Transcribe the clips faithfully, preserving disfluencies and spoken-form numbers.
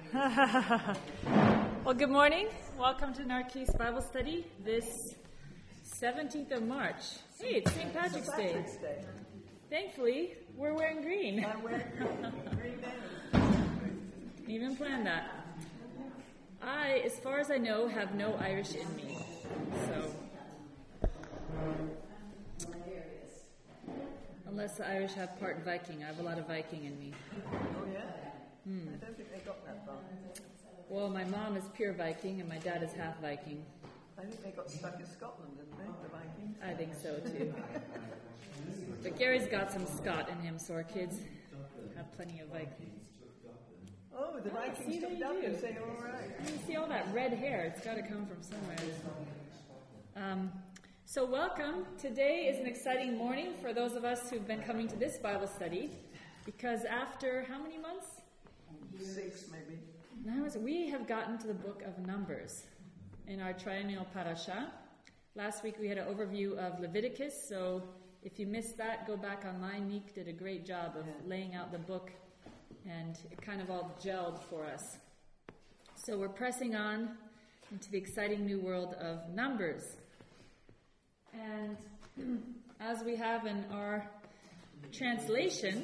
Well, good morning. Welcome to Narkis Bible Study this seventeenth of March. Hey, it's Saint Patrick's Day. Day. Thankfully, we're wearing green. I'm wearing green. Green Even planned that. I, as far as I know, have no Irish in me. So, unless the Irish have part Viking, I have a lot of Viking in me. Oh yeah? Hmm. I don't think they got that far. Well, my mom is pure Viking and my dad is half Viking. I think they got stuck in Scotland, didn't they, the Vikings? I think so too. But Gary's got some Scot in him, so our kids have plenty of Vikings. Oh, the Ah, Vikings see, took they it up do. and said, all right. You see all that red hair, it's got to come from somewhere. Um, so welcome. Today is an exciting morning for those of us who've been coming to this Bible study, because after how many months? Six, maybe. Now we have gotten to the book of Numbers in our triennial parasha. Last week we had an overview of Leviticus, so if you missed that, go back online. Meek did a great job of laying out the book, and it kind of all gelled for us. So we're pressing on into the exciting new world of Numbers. And as we have in our translation,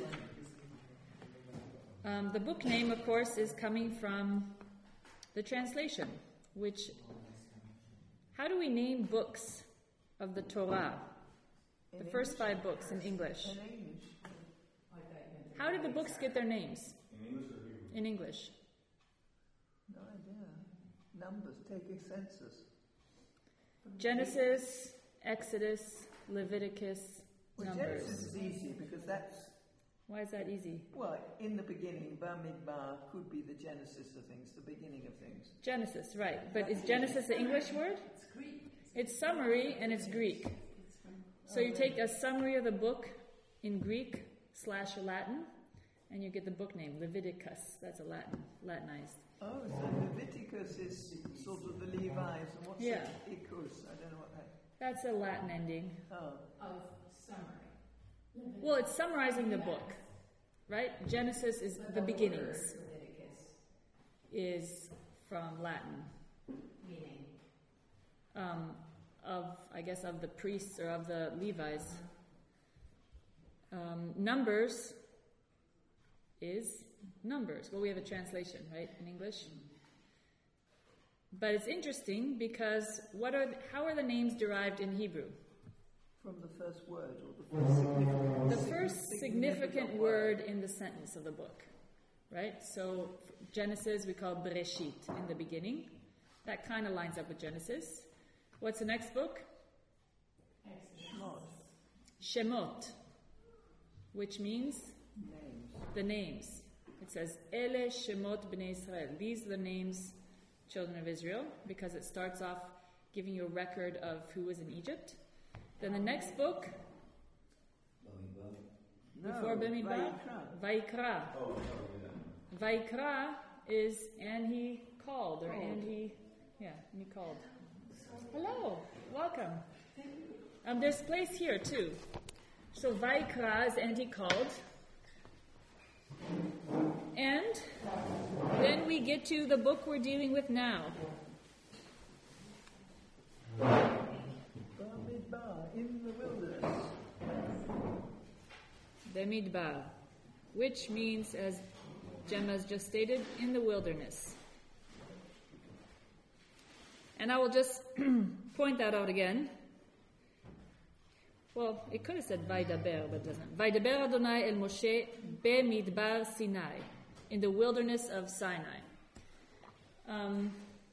um, the book name, of course, is coming from the translation, which, how do we name books of the Torah? The first five books in English. In English. How did the books get their names? In English. No idea. Numbers, take a census. Genesis, Exodus, Leviticus, Well, Numbers. Genesis is easy because that's, Why is that easy? well, in the beginning, Bamidbar could be the genesis of things, the beginning of things. Genesis, right. But is Genesis an English word? It's Greek. It's summary and it's Greek. So you take a summary of the book in Greek slash Latin, and you get the book name, Leviticus. That's a Latin, Latinized. Oh, so Leviticus is sort of the Levites, and what's Yeah. it? Icus, I don't know what that. That's a Latin ending. Oh, Of summary. Well, it's summarizing the book, right? Genesis is the beginnings, Leviticus, is from Latin. meaning Um, of, I guess, of the priests or of the Levites. Um, numbers is numbers. Well, we have a translation, right, in English. But it's interesting because what are the, how are the names derived in Hebrew? from the first word or the first significant The first significant word in the sentence of the book, right? So Genesis we call Bereshit, in the beginning. That kind of lines up with Genesis. What's the next book? Shemot, Shemot, which means names. the names. It says, Ele Shemot Bnei Israel. These are the names, children of Israel, because it starts off giving you a record of who was in Egypt. Then the next book, No, before Bamidbar, Vayikra. Vaikra. Vaikra is, and he called, or Called. and he, yeah, and he called. Hello, welcome. Um, there's place here too. So Vaikra is and he called. And then we get to the book we're dealing with now. Bamidbar, in the wilderness. Bemidbar, which means, as Gemma has just stated, in the wilderness. And I will just point that out again. Well, it could have said Vaidaber, but it doesn't. Vaidaber Adonai el Moshe Bemidbar Sinai, in the wilderness of Sinai. Um,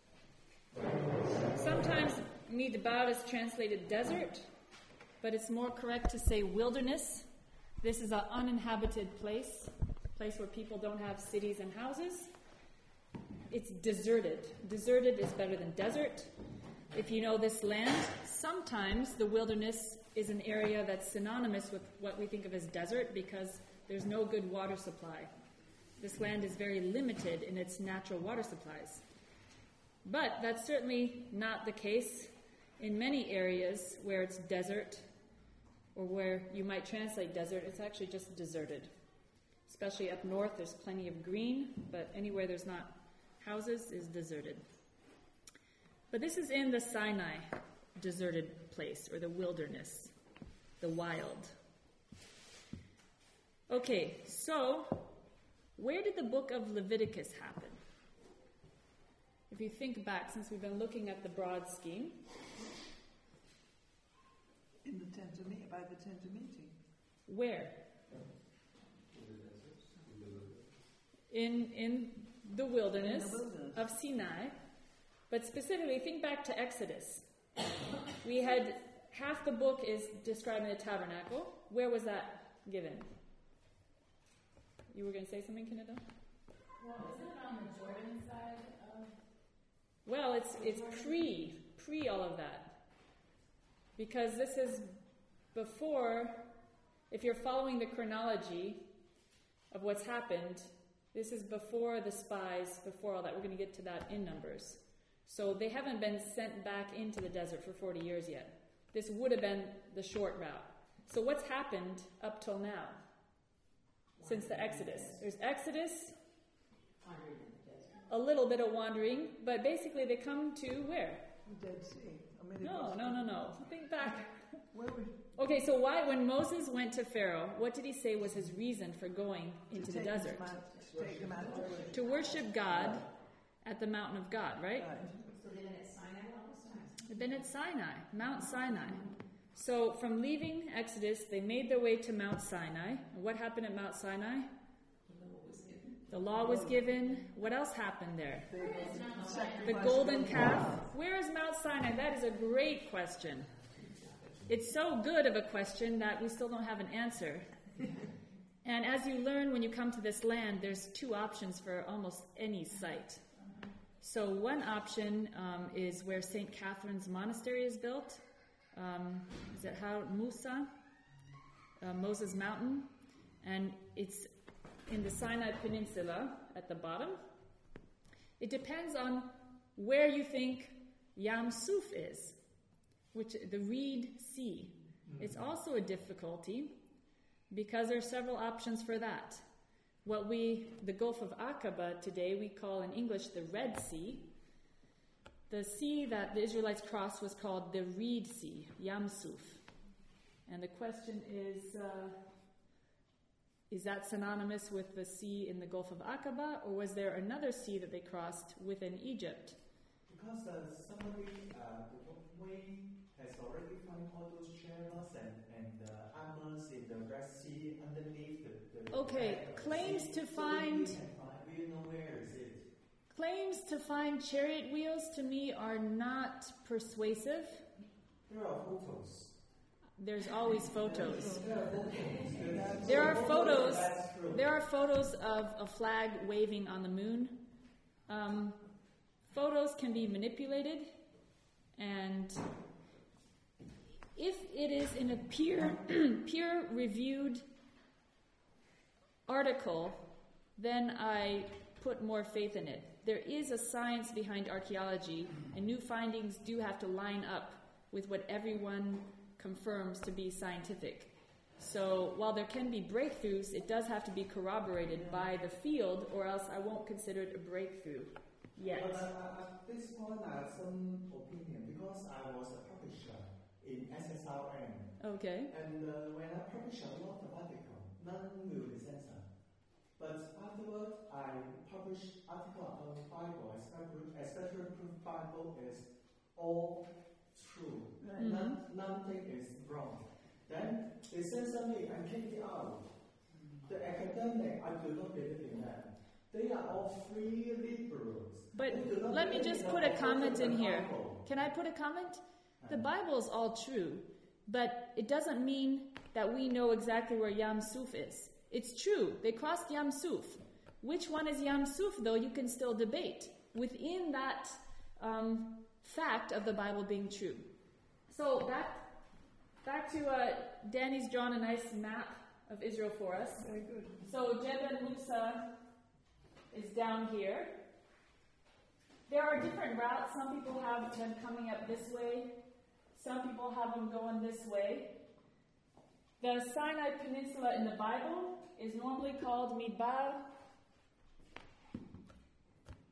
sometimes Midbar is translated desert, but it's more correct to say wilderness. This is an uninhabited place, a place where people don't have cities and houses. It's deserted. Deserted is better than desert. If you know this land, sometimes the wilderness is an area that's synonymous with what we think of as desert because there's no good water supply. This land is very limited in its natural water supplies. But that's certainly not the case in many areas where it's desert, or where you might translate desert, it's actually just deserted. Especially up north, there's plenty of green, but anywhere there's not houses is deserted. But this is in the Sinai deserted place, or the wilderness, the wild. Okay, so where did the book of Leviticus happen? If you think back, since we've been looking at the broad scheme. In the tent of meeting, by the tent of meeting. Where? In in the wilderness, In the wilderness. of Sinai. But specifically, think back to Exodus. We had half the book is describing the tabernacle. Where was that given? You were going to say something, Kaneda? Well, isn't it on the Jordan side of? Well, it's it's pre pre all of that, because this is before. If you're following the chronology of what's happened, this is before the spies, before all that. We're going to get to that in Numbers. So they haven't been sent back into the desert for forty years yet. This would have been the short route. So what's happened up till now? Since the Exodus. There's Exodus, Wandering in the desert. a little bit of wandering, but basically they come to where? The Dead Sea. I mean, it No, was- no, no, no. Think back. Where was Okay, so why, when Moses went to Pharaoh, what did he say was his reason for going into to the take them desert? out- to take them out to worship. To worship God at the mountain of God, right? Right. So they've been at Sinai all this time? They've been at Sinai, Mount Sinai. So from leaving Exodus, they made their way to Mount Sinai. And what happened at Mount Sinai? The law was given. The law was given. What else happened there? They It's not the sacrificed The land. golden calf. Where is Mount Sinai? That is a great question. It's so good of a question that we still don't have an answer. And as you learn when you come to this land, there's two options for almost any site. So one option um, is where Saint Catherine's Monastery is built. Um, is it how Musa? Uh, Moses Mountain. And it's in the Sinai Peninsula at the bottom. It depends on where you think Yam Suf is, which the Reed Sea. It's also a difficulty because there are several options for that. What we, the Gulf of Aqaba today, we call in English the Red Sea. The sea that the Israelites crossed was called the Reed Sea, Yam Suf. And the question is, uh, is that synonymous with the sea in the Gulf of Aqaba, or was there another sea that they crossed within Egypt? Because the summary, uh, the way has already found all those channels and, and the armors in the Red Sea underneath the, the Okay, bed of the claims sea. to So find- we can find, we know where is it. Claims to find chariot wheels to me are not persuasive. There are photos. There's always photos. There are photos. There are So photos. That's true. There are photos of a flag waving on the moon. Um, photos can be manipulated, and if it is in a peer peer-reviewed article, then I put more faith in it. There is a science behind archaeology, and new findings do have to line up with what everyone confirms to be scientific. So while there can be breakthroughs, it does have to be corroborated by the field, or else I won't consider it a breakthrough yet. But uh, at this point, I have some opinion because I was a publisher in S S R N. Okay. And uh, when I publish a lot of articles, none will be censored. But afterwards, I publish article about the Bible, especially, especially proof Bible is all true. Right. None, nothing is wrong. Then they censor me and kick me out. The academic, I do not believe in that. They are all free liberals. But They do not let me believe just in put the a comment in authority of here. the Bible. Can I put a comment? The Bible is all true, but it doesn't mean that we know exactly where Yam Suf is. It's true, they crossed Yam Suf. Which one is Yam Suf, though, you can still debate within that um, fact of the Bible being true. So back, back to uh, Danny's drawn a nice map of Israel for us. Very good. So Jebel Musa is down here. There are different routes. Some people have them coming up this way. Some people have them going this way. The Sinai Peninsula in the Bible is normally called Midbar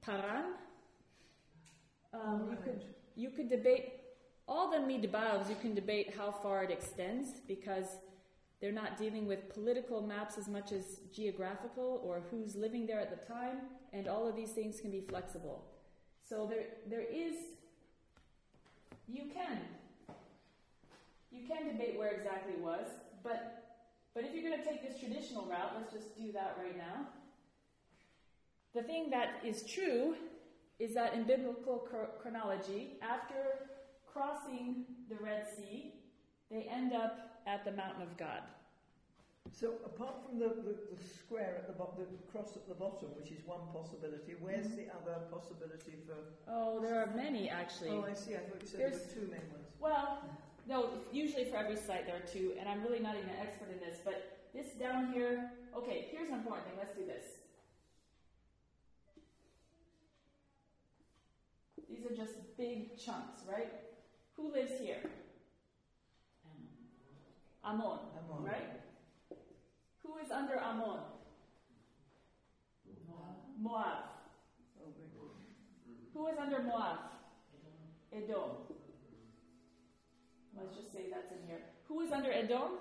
Haran. Um, you could you could debate all the midbars. You can debate how far it extends because they're not dealing with political maps as much as geographical or who's living there at the time, and all of these things can be flexible. So there there is you can you can debate where exactly it was, but but if you're going to take this traditional route, let's just do that right now. The thing that is true is that in biblical chronology, after crossing the Red Sea, they end up at the mountain of God. So apart from the, the, the square at the bottom, the cross at the bottom, which is one possibility, where's the other possibility for... Oh, there are many, actually. Oh, I see. I thought you said There's, there were two main ones. Well, no, usually for every site there are two, and I'm really not even an expert in this, but this down here... Okay, here's an important thing. Let's do this. These are just big chunks, right? Who lives here? Ammon, Ammon. right? Who is under Ammon? Moab. Oh, very good. Who is under Moab? Edom. Let's just say that's in here. Who is under Edom?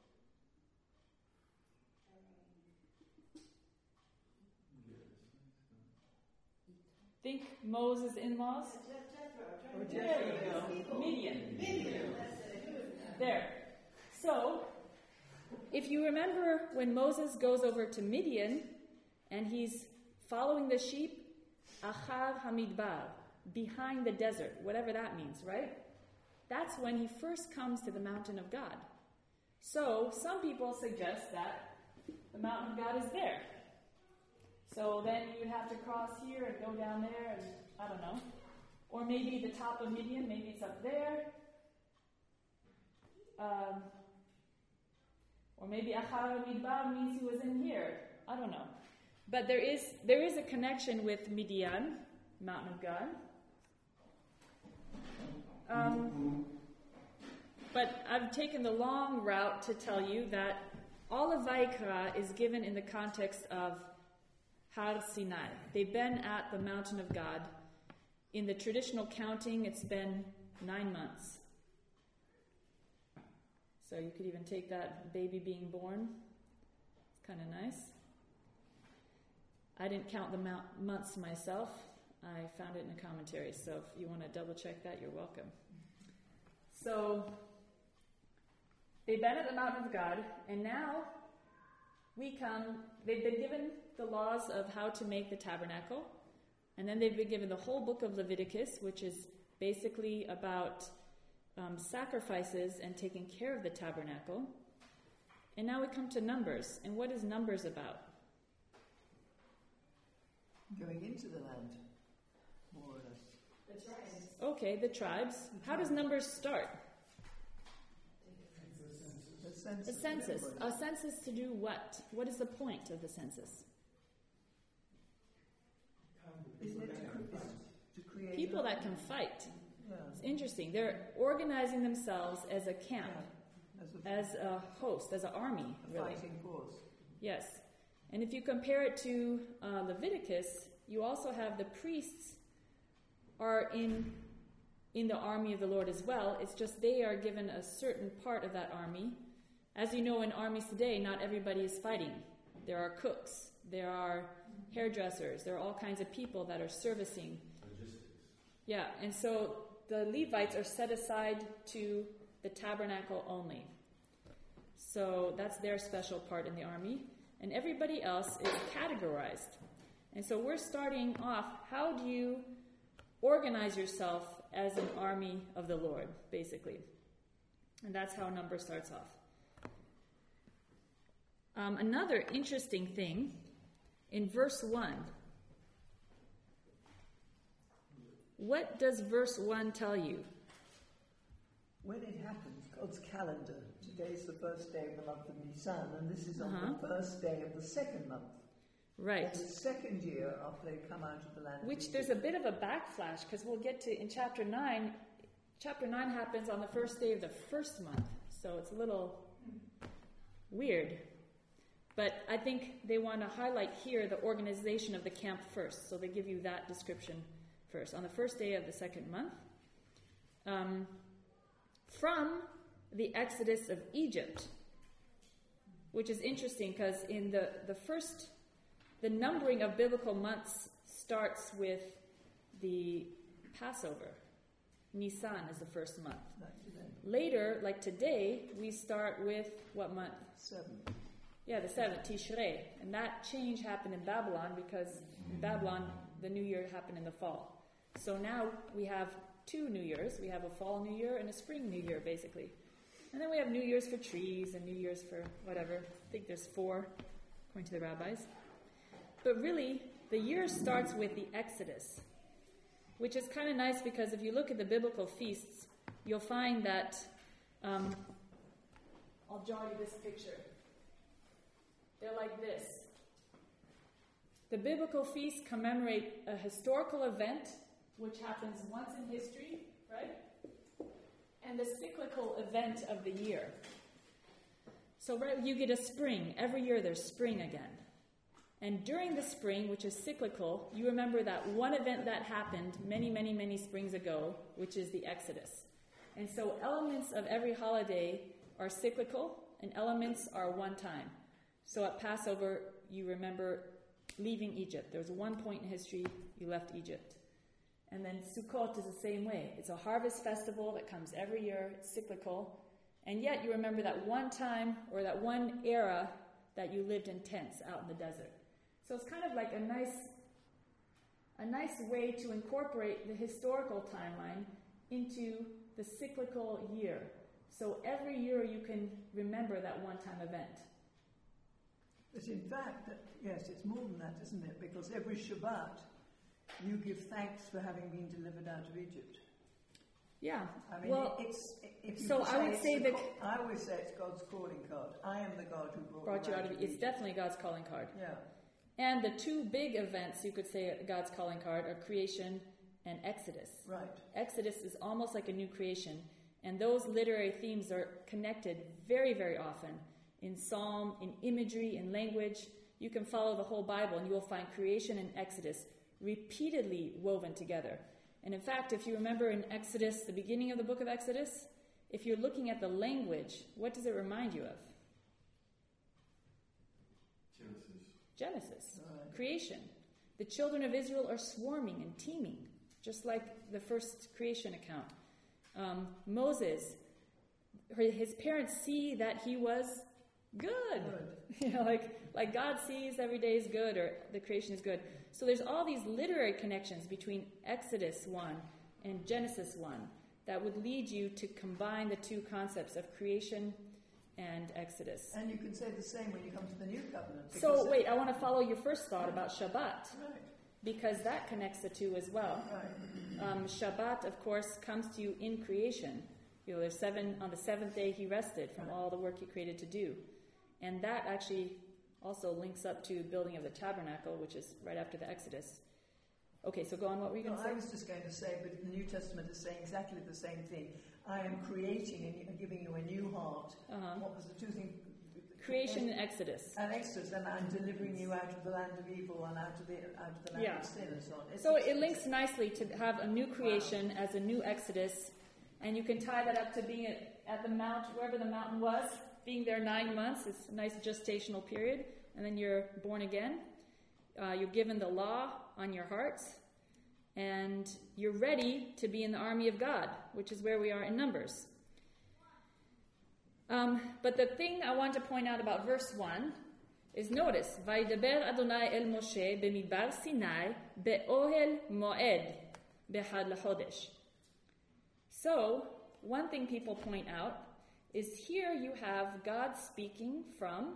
Think Moses' in-laws? Oh, There you go. Midian. There. So, if you remember when Moses goes over to Midian and he's following the sheep, Achar Hamidbar, behind the desert, whatever that means, right? That's when he first comes to the mountain of God. So, some people suggest that the mountain of God is there. So then you'd have to cross here and go down there, and I don't know. Or maybe the top of Midian, maybe it's up there. Um, or maybe Achar Midbar means he was in here. I don't know. But there is there is a connection with Midian, Mountain of God. Um, but I've taken the long route to tell you that all of Vaikra is given in the context of Har Sinai. They've been at the mountain of God. In the traditional counting, it's been nine months. So you could even take that baby being born. It's kind of nice. I didn't count the mount, months myself. I found it in a commentary. So if you want to double check that, you're welcome. So they've been at the mountain of God, and now we come, they've been given the laws of how to make the tabernacle, and then they've been given the whole book of Leviticus, which is basically about um, sacrifices and taking care of the tabernacle. And now we come to Numbers. And what is Numbers about? Going into the land, more or less. The tribes. Okay, the tribes. How does Numbers start? The census. A census. A census to do what? What is the point of the census? Isn't it to, cre- to create... People that can fight. Yeah. It's interesting. They're organizing themselves as a camp, Yeah. As a, as a host, as an army, a really. fighting force. Yes. And if you compare it to uh, Leviticus, you also have the priests are in in the army of the Lord as well. It's just they are given a certain part of that army. As you know, in armies today, not everybody is fighting. There are cooks, there are hairdressers, there are all kinds of people that are servicing. Logistics. Yeah, and so the Levites are set aside to the tabernacle only. So that's their special part in the army. And everybody else is categorized. And so we're starting off, how do you organize yourself as an army of the Lord, basically? And that's how number starts off. Um, another interesting thing, in verse one, what does verse one tell you? When it happens, God's calendar. Today is the first day of the month of Nisan, and this is on Uh-huh. the first day of the second month. Right. The second year after they come out of the land. of Which there's Egypt. a bit of a backflash, because we'll get to in chapter nine. Chapter nine happens on the first day of the first month, so it's a little weird. But I think they want to highlight here the organization of the camp first. So they give you that description first. On the first day of the second month, um, from the exodus of Egypt, which is interesting because in the, the first, the numbering of biblical months starts with the Passover. Nisan is the first month. Later, like today, we start with what month? Seven. Yeah, the seventh, Tishrei. And that change happened in Babylon because in Babylon, the new year happened in the fall. So now we have two New Years. We have a fall New Year and a spring New Year, basically. And then we have New Year's for trees and New Year's for whatever. I think there's four, according to the rabbis. But really, the year starts with the Exodus, which is kind of nice because if you look at the biblical feasts, you'll find that, um, I'll draw you this picture. They're like this. The biblical feasts commemorate a historical event which happens once in history, right? And the cyclical event of the year. So right, you get a spring. Every year there's spring again. And during the spring, which is cyclical, you remember that one event that happened many, many, many springs ago, which is the Exodus. And so elements of every holiday are cyclical and elements are one time. So at Passover, you remember leaving Egypt. There was one point in history you left Egypt. And then Sukkot is the same way. It's a harvest festival that comes every year. It's cyclical. And yet you remember that one time or that one era that you lived in tents out in the desert. So it's kind of like a nice, a nice way to incorporate the historical timeline into the cyclical year. So every year you can remember that one-time event. But in fact, that, yes, it's more than that, isn't it? Because every Shabbat, you give thanks for having been delivered out of Egypt. Yeah. I mean, well, it's. If you so I would it's say that co- I always say it's God's calling card. I am the God who brought, brought you out of Egypt. It's definitely God's calling card. Yeah. And the two big events you could say God's calling card are creation and Exodus. Right. Exodus is almost like a new creation, and those literary themes are connected very, very often in psalm, in imagery, in language. You can follow the whole Bible, and you will find creation and Exodus repeatedly woven together. And in fact, if you remember in Exodus, the beginning of the book of Exodus, if you're looking at the language, what does it remind you of? Genesis. Genesis. Right. Creation. The children of Israel are swarming and teeming, just like the first creation account. Um, Moses, her, his parents see that he was good. Good. You know, like, like God sees every day is good, or the creation is good. So there's all these literary connections between Exodus one and Genesis one that would lead you to combine the two concepts of creation and Exodus. And you can say the same when you come to the New Covenant. So wait, I want to follow your first thought about Shabbat, Right. because that connects the two as well. Right. Um, Shabbat, of course, comes to you in creation. You know, there's seven on the seventh day he rested from all the work he created to do, and that actually also links up to building of the tabernacle, which is right after the Exodus. Okay, so go on. What were you going No, to say? I was just going to say, but the New Testament is saying exactly the same thing. I am creating and giving you a new heart. Uh-huh. What was the two things? Creation and Exodus. And Exodus, and I'm delivering you out of the land of evil and out of the out of the land Yeah. of sin and so on. It's So it's- it links nicely to have a new creation as a new Exodus, and you can tie that up to being at, at the mount, wherever the mountain was, being there nine months. It's a nice gestational period, and then you're born again. Uh, you're given the law on your hearts, and you're ready to be in the army of God, which is where we are in Numbers. Um, but the thing I want to point out about verse one is, notice, Vaydaber Adonai el Moshe b'midbar Sinai be'ohel moed behad lachodesh. So, one thing people point out is here you have God speaking from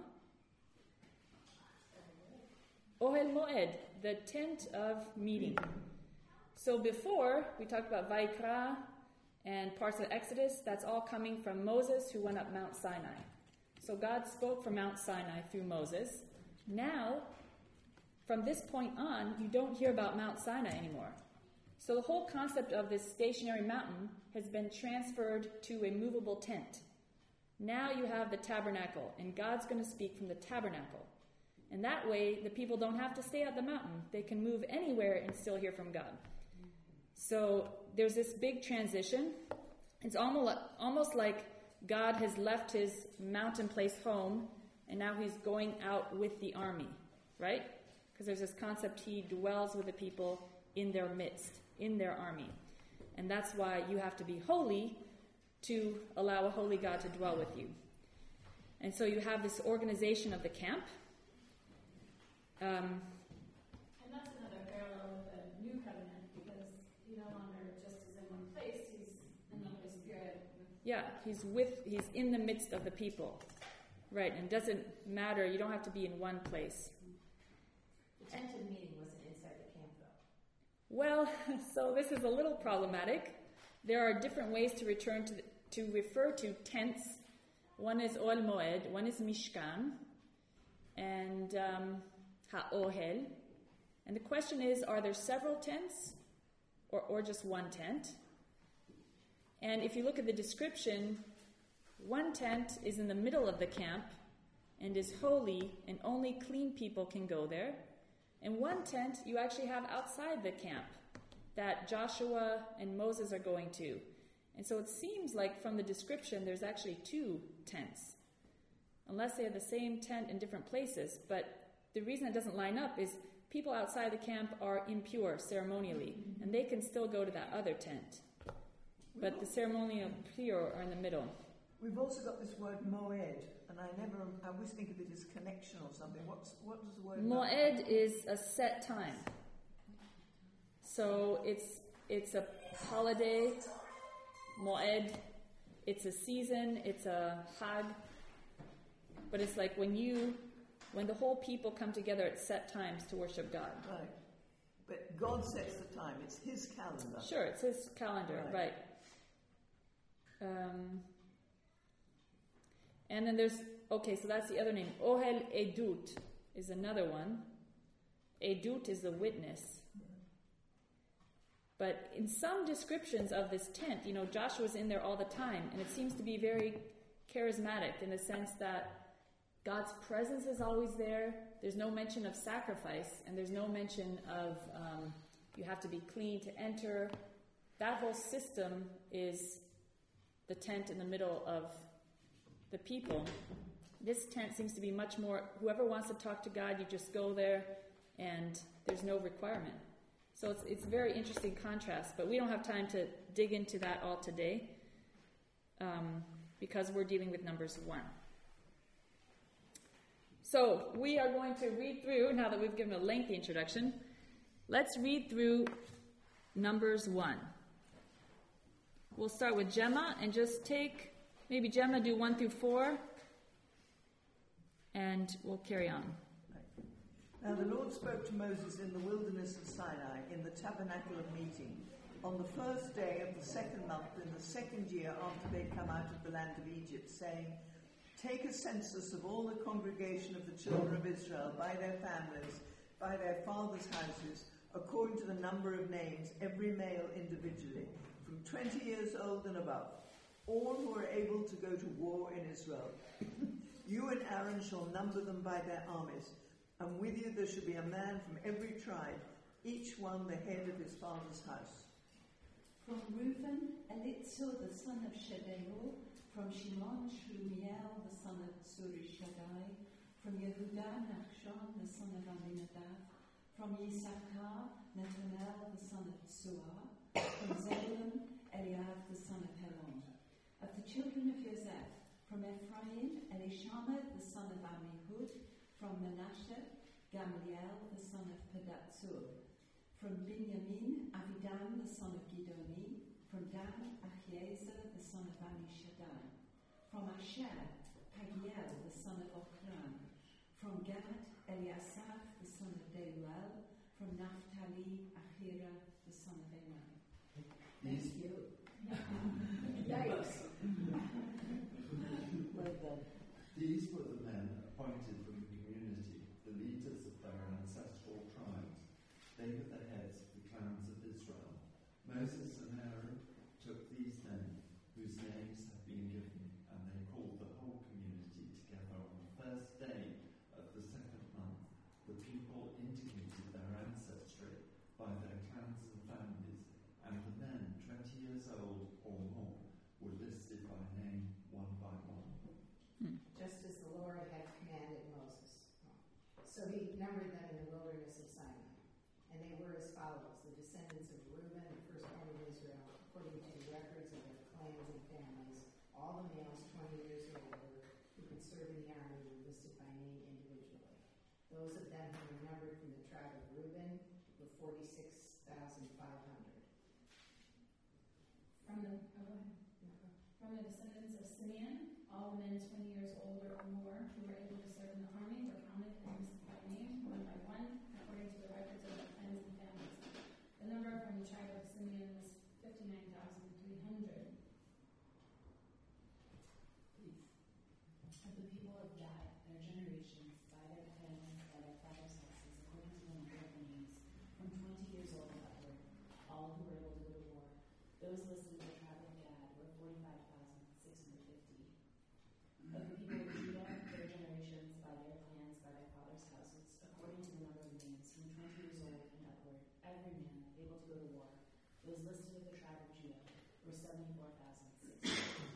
Ohel Moed, the tent of meeting. So before, we talked about Vaikra and parts of Exodus. That's all coming from Moses, who went up Mount Sinai. So God spoke from Mount Sinai through Moses. Now, from this point on, you don't hear about Mount Sinai anymore. So the whole concept of this stationary mountain has been transferred to a movable tent. Now you have the tabernacle, and God's going to speak from the tabernacle. And that way, the people don't have to stay at the mountain. They can move anywhere and still hear from God. So there's this big transition. It's almost, almost like God has left his mountain place home, and now he's going out with the army, right? Because there's this concept, he dwells with the people in their midst, in their army. And that's why you have to be holy to allow a holy God to dwell with you. And so you have this organization of the camp. Um, And that's another parallel with the new covenant, because he no longer just is in one place, he's in the Holy Spirit. yeah, he's with, he's in the midst of the people. Right, and it doesn't matter, you don't have to be in one place. The tent of meeting wasn't inside the camp, though. Well, so this is a little problematic. There are different ways to return to the, to refer to tents. One is Ohel Moed, one is Mishkan, and um, Ha'ohel. And the question is, are there several tents or, or just one tent? And if you look at the description, one tent is in the middle of the camp and is holy, and only clean people can go there. And one tent you actually have outside the camp that Joshua and Moses are going to. And so it seems like from the description there's actually two tents, unless they have the same tent in different places. But the reason it doesn't line up is people outside the camp are impure ceremonially, and they can still go to that other tent. But the ceremonial pure are in the middle. We've also got this word moed, and I never, I always think of it as connection or something. What's, what does the word Moed is a set time. So it's it's a holiday, Moed, it's a season, it's a Chag. But it's like when you, when the whole people come together at set times to worship God. Right. But God sets the time. It's his calendar. Sure, it's his calendar, right. right. Um, and then there's, okay, so that's the other name. Ohel Edut is another one. Edut is the witness. But in some descriptions of this tent, you know, Joshua's in there all the time, and it seems to be very charismatic in the sense that God's presence is always there. There's no mention of sacrifice, and there's no mention of um, you have to be clean to enter. That whole system is the tent in the middle of the people. This tent seems to be much more, whoever wants to talk to God, you just go there, and there's no requirement. So it's it's a very interesting contrast, but we don't have time to dig into that all today um, because we're dealing with Numbers one. So we are going to read through, now that we've given a lengthy introduction, let's read through Numbers one. We'll start with Gemma and just take, maybe Gemma do one through four, and we'll carry on. Now the Lord spoke to Moses in the wilderness of Sinai, in the tabernacle of meeting, on the first day of the second month, in the second year after they'd come out of the land of Egypt, saying, "Take a census of all the congregation of the children of Israel by their families, by their fathers' houses, according to the number of names, every male individually, from twenty years old and above, all who are able to go to war in Israel. You and Aaron shall number them by their armies. And with you there shall be a man from every tribe, each one the head of his father's house." From Reuben, Elitzur the son of Shedeur. From Shimon, Shlumiel the son of Surishadai. From Yehudah, Nachshon the son of Aminadab. From Yisachar, Nethanel the son of Suah. From Zebulun, Eliab the son of Helon. Of the children of Joseph, from Ephraim, Elishama the son of Ammihud. From Manasseh, Gamliel the son of Pedatsur. From Binyamin, Avidan the son of Gidoni. From Dan, Achiezer the son of Ammishaddai. From Asher, Pagiel the son of Ochran. From Gad, Eliasaph the son of Deuel. From Naphtali, Achira the son of Enan. Thank you. Yikes. Well done. These were the men appointed from the community, the leaders of their ancestral tribes. They were the heads of the clans of Israel. Moses and Aaron took these men, whose names have been given, and they called them So he numbered them in the wilderness of Sinai, and they were as follows: the descendants of Reuben, the firstborn of Israel, according to the records of their clans and families, all the males twenty years or older who could serve in the army were listed by name individually. Those of them who were numbered from the tribe of Reuben were forty-six thousand five hundred. From the, oh, go ahead. From the descendants of Simeon, all the men twenty years older or more who were able to serve in the army were counted and listed by name, one by one, according to the records of their clans and families. The number from the tribe of Simeon was fifty-nine thousand three hundred. Of the people of Gad, their generations, by their families, by their fathers' houses, according to the number of the names, from twenty years old and upward, all who were able to go to war. Those listed in the tribe of Gad were forty-five thousand six hundred fifty. Of the people of Judah, their generations, by their clans, by their fathers' houses, according to the number of the names, from twenty years old and upward, every man able to go to war. Those listed of the tribe of Judah were seventy-four thousand six hundred.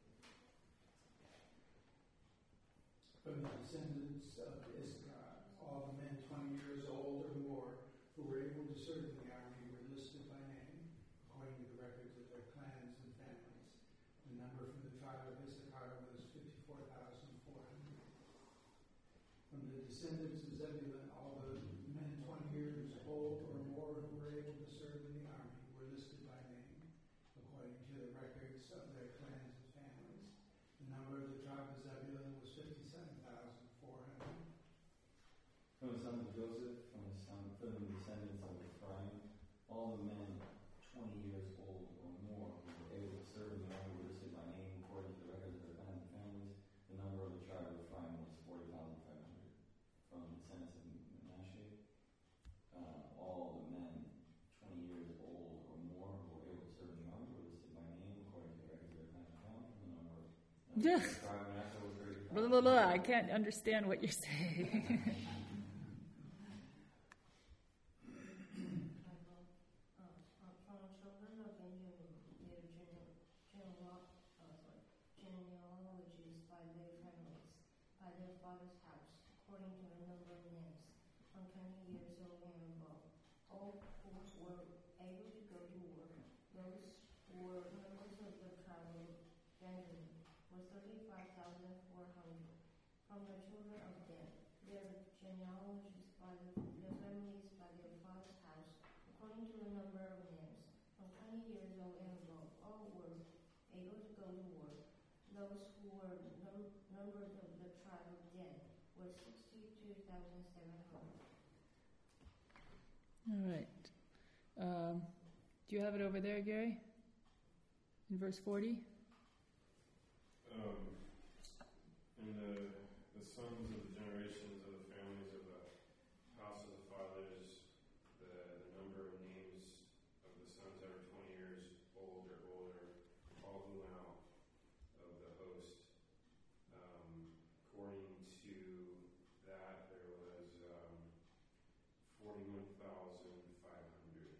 From the descendants of Issachar, all the men twenty years old or more who were able to serve in the army were listed by name, according to the records of their clans and families. The number from the tribe of Issachar was fifty-four thousand four hundred. From the descendants of Zebulun, all the men twenty years old or more who were able to serve in the army were listed by name, according to the records of their clans and families. The number of the tribe of Zebulun was fifty-seven thousand four hundred. From the sons of Joseph, from the son, from the descendants of Ephraim, all the men twenty years old or more who were able to serve in the army were listed by name according to the records of their clans and families. The number of the tribe of Ephraim was forty thousand five hundred. From the descendants of Manasseh, uh, all the men twenty years old or more who were able to serve in the army were listed by name according to the records of their clans and families. The number of Yeah. the tribe of Manasseh was thirty thousand. Blah, blah, blah. I can't understand what you're saying. Genealogies by their families, by their father's house, according to the number of names, from twenty years old and above, all who were able to go to war. Those who were members of the tribe of Benjamin were thirty-five thousand four hundred. From the children of Dan, their genealogies by the, their families, by their father's house, according to the number of names, from twenty years old and above, all were able to go to war. Those who were num- numbered of the tribe of Dan were sixty-two thousand seven hundred. All right. Um, do you have it over there, Gary? In verse forty? Um, and the, the sons of the generations of the families of the house of the fathers, the, the number of names of the sons that were twenty years old or older, all who went out of the host. Um, according to that, there was um, forty-one thousand five hundred.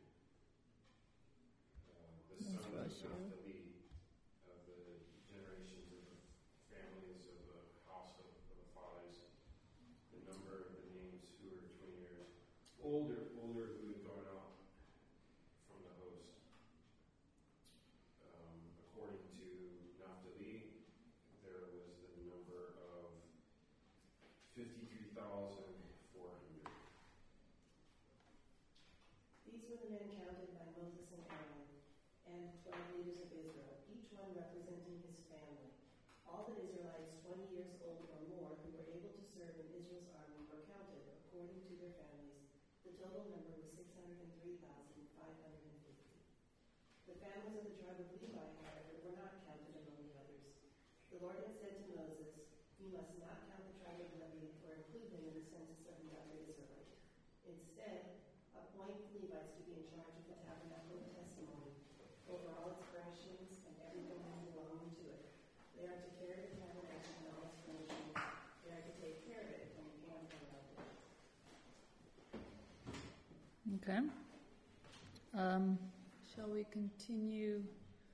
Uh, the sons of Naphtali, of the generations of the families of the house of, of the fathers, the number of the names who were twenty years older, older who had gone out from the host. Um, according to Naphtali, there was the number of fifty-three thousand four hundred. These were the men counted by Moses and Aaron, and twelve leaders of Israel, each one representing his family. All the Israelites twenty years old or more who were able to serve in Israel's army were counted according to their families. The total number was six hundred three thousand five hundred fifty. The families of the tribe of Levi, however, were not counted among the others. The Lord had said to Moses, "You must not count the tribe of Levi or include them in the census of the other Israelites. Instead, appoint Levites to be in charge of the tabernacle of testimony, over all its furnishings and everything belonging to it. They are to carry the tabernacle and all its furnishings. They are to take care of it and camp around it." Okay. Um, shall we continue?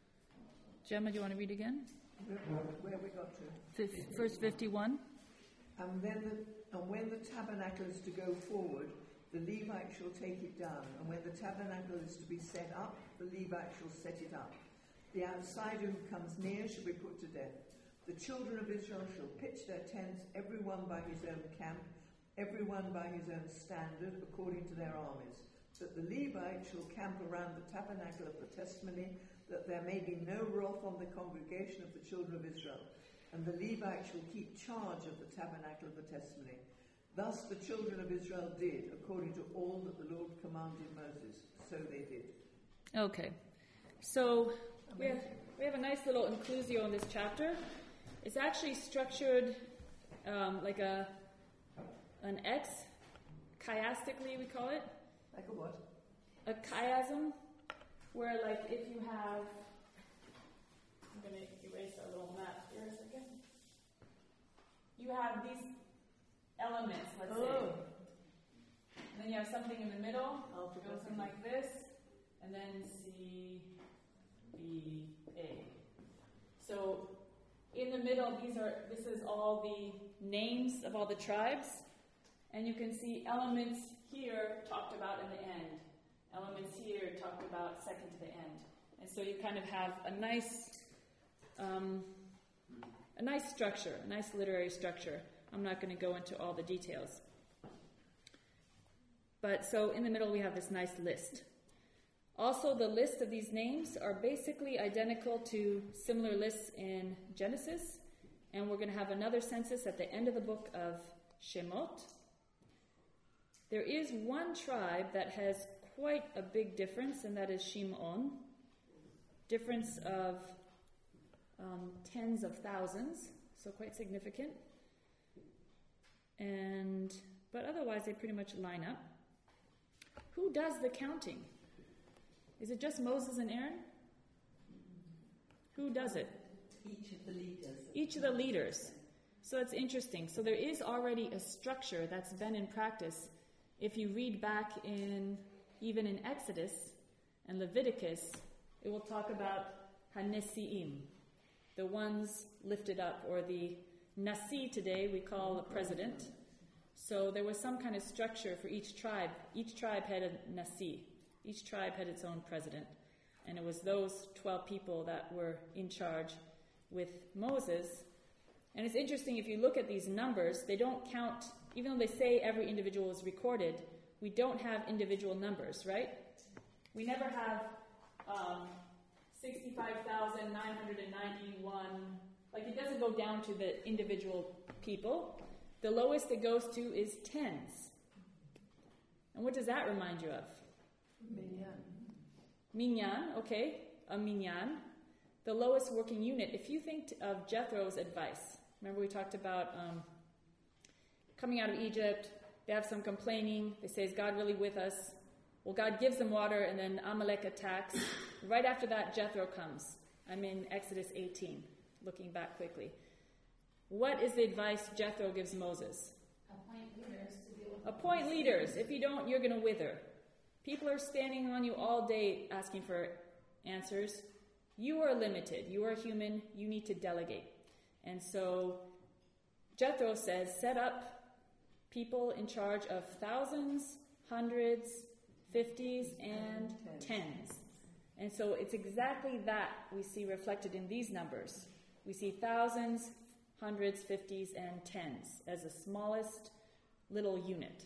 Gemma, do you want to read again? Where, where we got to? Fif- verse fifty-one. And then the, and when the tabernacle is to go forward, the Levite shall take it down. And when the tabernacle is to be set up, the Levite shall set it up. The outsider who comes near shall be put to death. The children of Israel shall pitch their tents, every one by his own camp, every one by his own standard, according to their armies. But the Levite shall camp around the tabernacle of the testimony, that there may be no wrath on the congregation of the children of Israel. And the Levite shall keep charge of the tabernacle of the testimony. Thus the children of Israel did, according to all that the Lord commanded Moses. So they did. Okay. So we have, we have a nice little inclusio in this chapter. It's actually structured um, like a an X, chiastically we call it. Like a what? A chiasm, where like if you have, I'm going to erase our little map here a second. You have these elements, let's oh. say. And then you have something in the middle, oh, it goes in like this, and then C, B, A. So in the middle, these are this is all the names of all the tribes, and you can see elements here talked about in the end. Elements here talked about second to the end. And so you kind of have a nice um, a nice structure, a nice literary structure. I'm not going to go into all the details. But so in the middle we have this nice list. Also, the list of these names are basically identical to similar lists in Genesis. And we're going to have another census at the end of the book of Shemot. There is one tribe that has quite a big difference, and that is Shimon. Difference of um, tens of thousands, so quite significant. And but otherwise they pretty much line up. Who does the counting? Is it just Moses and Aaron? Who does it? Each of the leaders. Each of the leaders. So it's interesting. So there is already a structure that's been in practice. If you read back in, even in Exodus and Leviticus, it will talk about Hanesi'im, the ones lifted up, or the Nasi today we call the president. So there was some kind of structure for each tribe. Each tribe had a Nasi. Each tribe had its own president. And it was those twelve people that were in charge with Moses. And it's interesting, if you look at these numbers, they don't count, even though they say every individual is recorded, we don't have individual numbers, right? We never have um, sixty-five thousand nine hundred ninety-one. Like, it doesn't go down to the individual people. The lowest it goes to is tens. And what does that remind you of? Minyan. Minyan, okay, a minyan. The lowest working unit. If you think of Jethro's advice, remember we talked about um, coming out of Egypt, they have some complaining, they say, is God really with us? Well, God gives them water, and then Amalek attacks. Right after that, Jethro comes. I'm in Exodus eighteen, looking back quickly. What is the advice Jethro gives Moses? Appoint leaders to deal with Appoint leaders. If you don't, you're going to wither. People are standing on you all day asking for answers. You are limited. You are human. You need to delegate. And so Jethro says, set up people in charge of thousands, hundreds, fifties, and tens. And so it's exactly that we see reflected in these numbers. We see thousands, hundreds, fifties, and tens as the smallest little unit.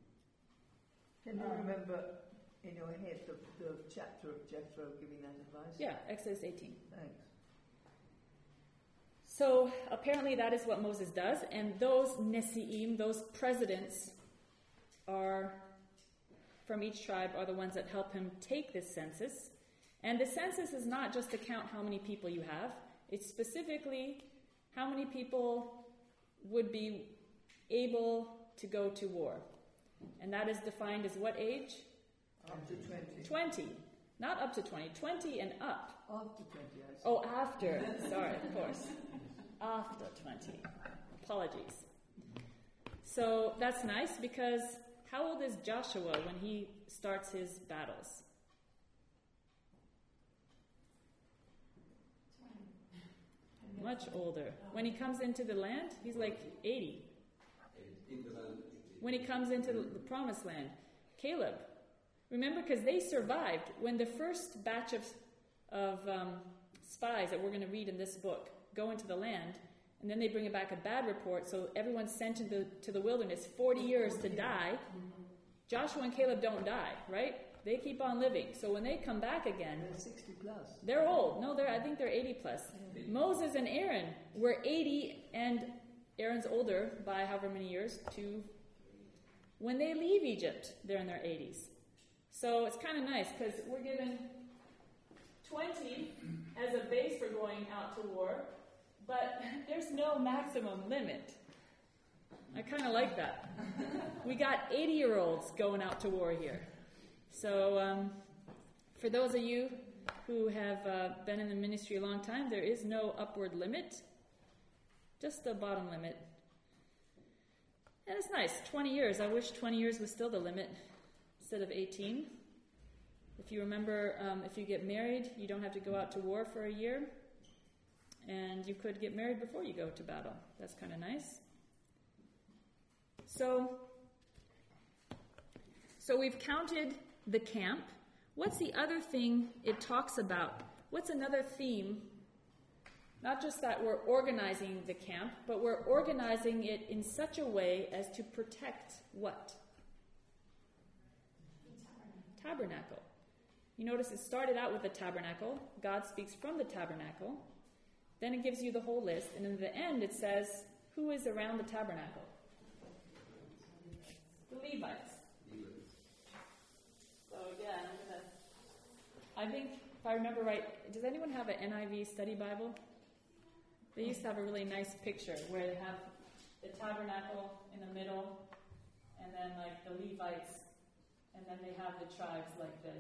Can you remember in your head the, the chapter of Jethro giving that advice? Yeah, Exodus eighteen. Thanks. So apparently that is what Moses does, and those Nesi'im, those presidents, are from each tribe are the ones that help him take this census. And the census is not just to count how many people you have, it's specifically how many people would be able to go to war. And that is defined as what age? Up to twenty. twenty. Not up to twenty. twenty and up. After twenty, I see. Oh, after. Sorry, of course. After twenty. Apologies. So that's nice, because how old is Joshua when he starts his battles? Much older. When he comes into the land, he's like eighty. when he comes into the, the promised land. Caleb. Remember, because they survived when the first batch of, of um, spies that we're going to read in this book go into the land, and then they bring back a bad report, so everyone's sent into the, to the wilderness forty years to die. Joshua and Caleb don't die, right? They keep on living. So when they come back again, they're sixty plus. They're old. No, they're I think they're eighty plus. Yeah. Moses and Aaron were eighty, and Aaron's older by however many years. To when they leave Egypt, they're in their eighties. So it's kind of nice because we're given twenty as a base for going out to war, but there's no maximum limit. I kind of like that. We got eighty-year-olds going out to war here. So um, for those of you who have uh, been in the ministry a long time, there is no upward limit, just the bottom limit. And it's nice, twenty years. I wish twenty years was still the limit instead of eighteen. If you remember, um, if you get married, you don't have to go out to war for a year. And you could get married before you go to battle. That's kind of nice. So, so we've counted the camp. What's the other thing it talks about? What's another theme? Not just that we're organizing the camp, but we're organizing it in such a way as to protect what? Tabernacle. Tabernacle. You notice it started out with the tabernacle. God speaks from the tabernacle. Then it gives you the whole list. And in the end it says, who is around the tabernacle? The Levites. So yeah, I'm gonna, I think, if I remember right, does anyone have an N I V study Bible? They used to have a really nice picture where they have the tabernacle in the middle, and then like the Levites, and then they have the tribes like this.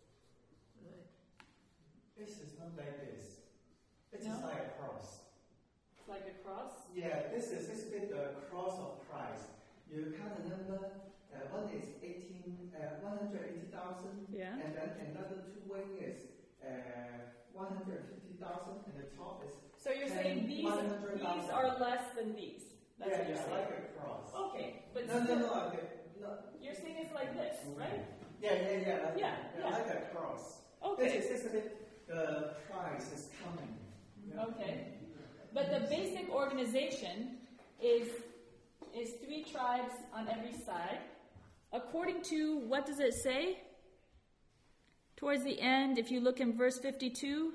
This is not like this. It's No? just like a cross. It's like a cross? Yeah, this is this is the cross of Christ. You count the number. Uh, one is eighteen, uh, one hundred eighty thousand, Yeah. and then another two wing is uh, one hundred fifty thousand, and the top is. So you're saying these, these are less than these? That's yeah, what you're yeah, saying. like a cross. Okay, but no, still, no, no, okay, no. You're saying it's like this, right? Yeah, yeah, yeah, like, Yeah, yeah. like a cross. Okay. This is, this is a bit, the price is coming. Yeah. Okay. But the basic organization is is three tribes on every side. According to, what does it say? Towards the end, if you look in verse fifty-two.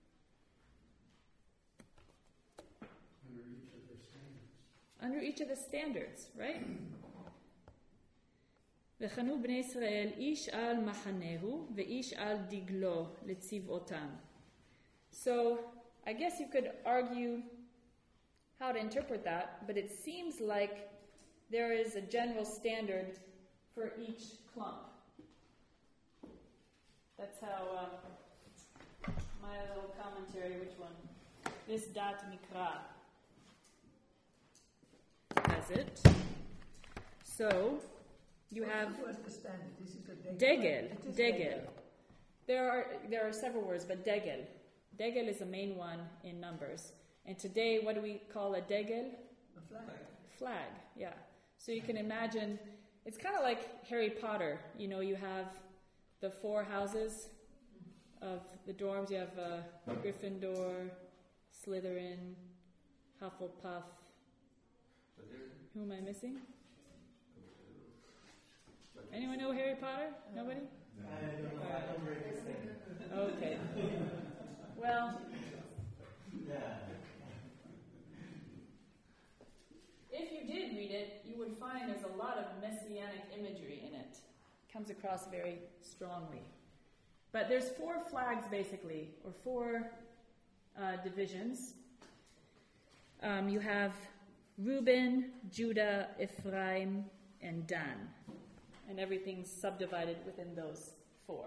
Under each of the standards, right? וחנו בני ישראל איש על מחנהו ואיש על דגלו לצבאותם. So, I guess you could argue how to interpret that, but it seems like there is a general standard for each clump. That's how uh, my little commentary, which one? This Dat Mikra has it. So, you have degel, degel. There are there are several words, but degel. Degel is the main one in Numbers. And today, what do we call a degel? A flag. Flag, yeah. So you can imagine, it's kind of like Harry Potter. You know, you have the four houses of the dorms. You have uh, Gryffindor, Slytherin, Hufflepuff. Who am I missing? Anyone know Harry Potter? Nobody? I don't know. I don't read this thing. Okay. Well, yeah. If you did read it, you would find there's a lot of messianic imagery in it. It comes across very strongly. But there's four flags, basically, or four uh, divisions. Um, you have Reuben, Judah, Ephraim, and Dan. And everything's subdivided within those four.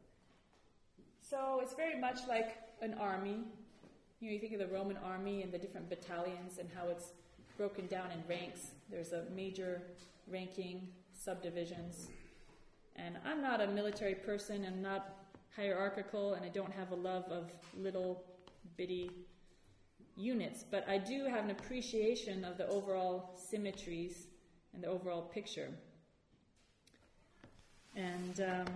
So it's very much like an army. You know, you think of the Roman army and the different battalions and how it's broken down in ranks. There's a major ranking, subdivisions. And I'm not a military person. I'm not hierarchical, and I don't have a love of little bitty units. But I do have an appreciation of the overall symmetries and the overall picture. And um,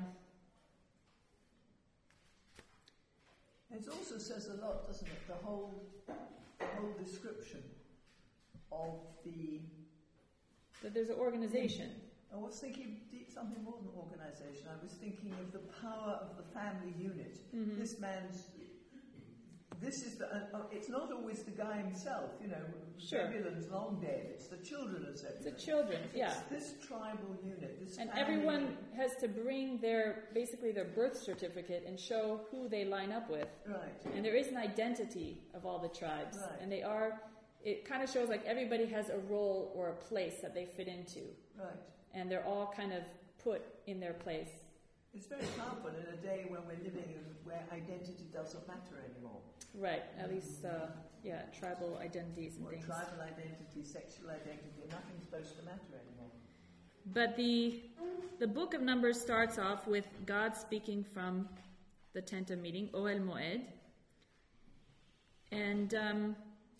it also says a lot, doesn't it? The whole, the whole description of the. That there's an organization. I was thinking something more than organisation. I was thinking of the power of the family unit. Mm-hmm. This man's. This is the. Uh, it's not always the guy himself, you know. Sure. Zebulun's long dead. It's the children of Zebulun. It's the children, yeah. It's this tribal unit. This and family everyone unit. has to bring their basically their birth certificate and show who they line up with. Right. And there is an identity of all the tribes, right. and they are. It kind of shows like everybody has a role or a place that they fit into. Right. And they're all kind of put in their place. It's very powerful in a day when we're living in where identity doesn't matter anymore. Right, at least, uh, yeah, tribal identities and well, things. Tribal identity, sexual identity, nothing's supposed to matter anymore. But the the book of Numbers starts off with God speaking from the tent of meeting, Ohel Moed. And... Um,